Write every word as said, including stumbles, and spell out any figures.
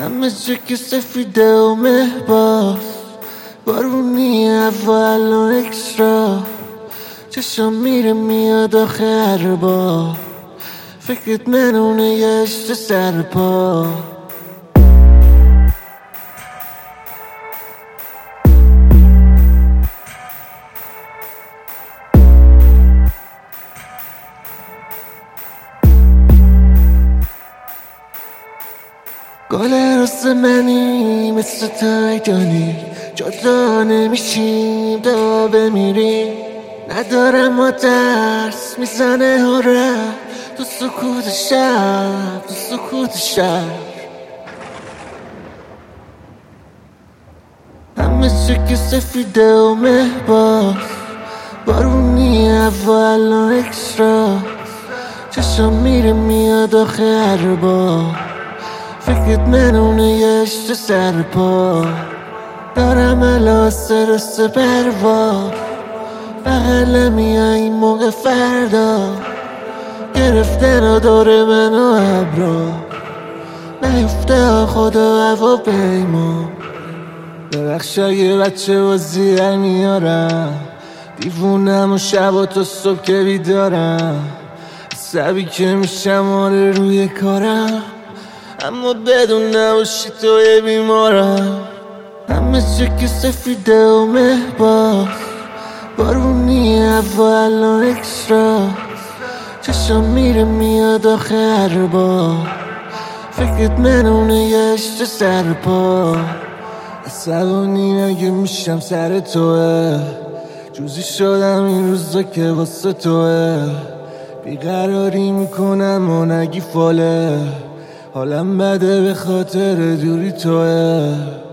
همه جا که سفیده و مهباز، بارونی اول و اکسترا. چشم میره میاد آخه هر بار، فکرت منونه یه عشق سر پا. گل راست منی مثل تایتانی، جدا نمیشیم تا بمیریم. ندارم ما درس میزنه هره تو سکوت شب، تو سکوت شب. همه چه که سفیده و مهباز، بارونی اول و اکسترا. چشم میره میاد آخه هر بار، فکرت منونه یه عشق سر پا. دارم الا سرس پروا، بغل میای این موقع فردا. گرفتن داره من و ابرا، نیفته خدا هوا پیما. ببخش اگه بچه بازی در میارم، دیوونم و شب تا صبح که بیدارم. عصبی که میشم آره روی کارم، اما بدون نباشی توی بیمارم. همه چه که سفیده و مهباز، بارونی اول و اکسترا. چشم میره میاد آخه هر بار، فکرت منونه یه عشق سر پا. عصبانی اگه میشم سر توه، جوزی شدم این روزا که واسه توه. بیقراری میکنم و نگی فاله، حالم بده به خاطر دوری توه.